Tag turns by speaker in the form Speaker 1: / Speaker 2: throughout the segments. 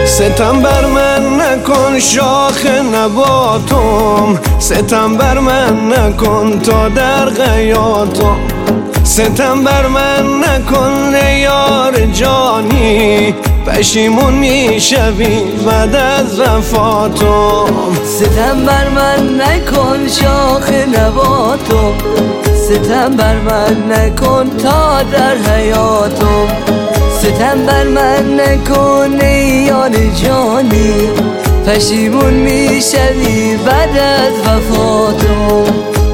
Speaker 1: ستم بر من نکن شاخ نباتم، ستم بر من نکن تا در غیاتم، ستم بر من نکن یار جانی، پشیمون میشوی بعد از وفاتم.
Speaker 2: ستم بر من نکن شاخ نباتم، ستم بر من نکن تا در حیاتم، ستم بر من نکن یار جانی، پشیمون میشوی بعد از وفاتم.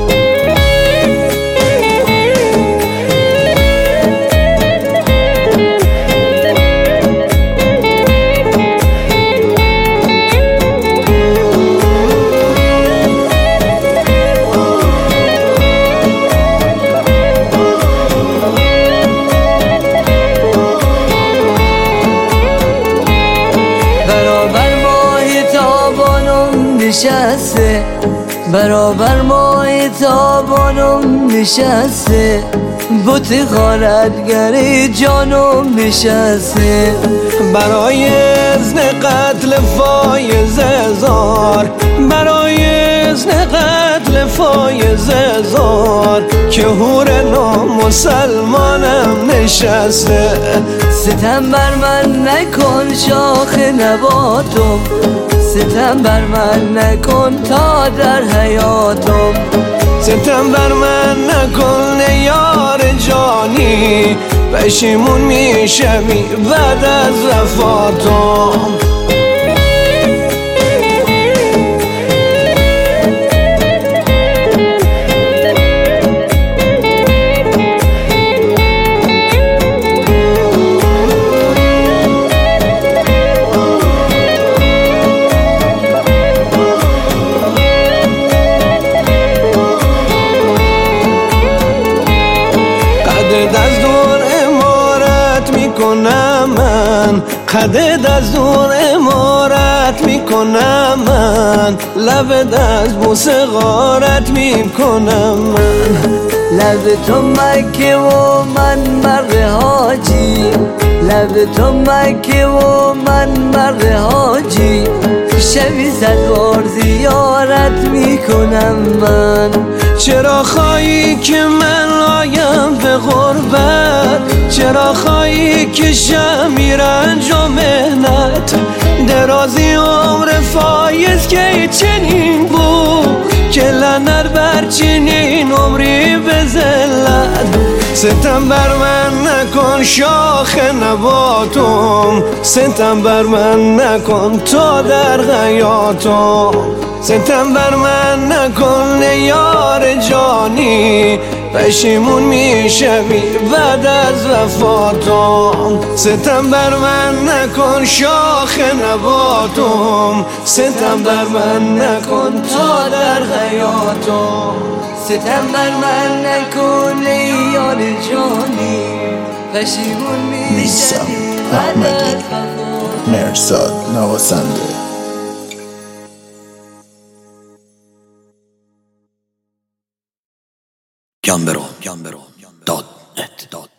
Speaker 2: نشسته برابر ماه تابانم نشسته، بت غارتگر جانم نشسته،
Speaker 1: برای اذن قتل فایز زار، برای اذن قتل فایز زار، که هور نامسلمانم نشسته.
Speaker 2: ستم بر من نکن شاخ نباتم، ستم بر من نکن تا در حیاتم،
Speaker 1: ستم بر من نکن یار جانی، پشیمون میشوی بعد از وفاتم. از دور امارت میکنم من، قدت از دور امارت میکنم من، لبت از بوسه غارت میکنم من.
Speaker 2: لب تو مکه و من مرد حاجی، لب تو مکه و من مرد حاجی، شبی 100 بار زیارت میکنم من.
Speaker 1: چرا خواهی که من آیم به غربت، چرا خواهی که شمی رنج و مهنت، درازی عمر فایز که چنین بود، که لعنت بر چنین عمری به ذلت. ستم بر من نکن شاخ نباتم، ستم بر من نکن تا در غیاتم، ستم بر من نکن یار جانی، پشیمون میشوی بعد از وفاتم. ستم بر من نکن شاخ نباتم، ستم بر من نکن تا در غیاتم،
Speaker 2: ستم بر من نکن یار جانی، پشیمون میشوی بعد از وفاتم.
Speaker 3: مرزاد نواسنده.
Speaker 4: Gambero.net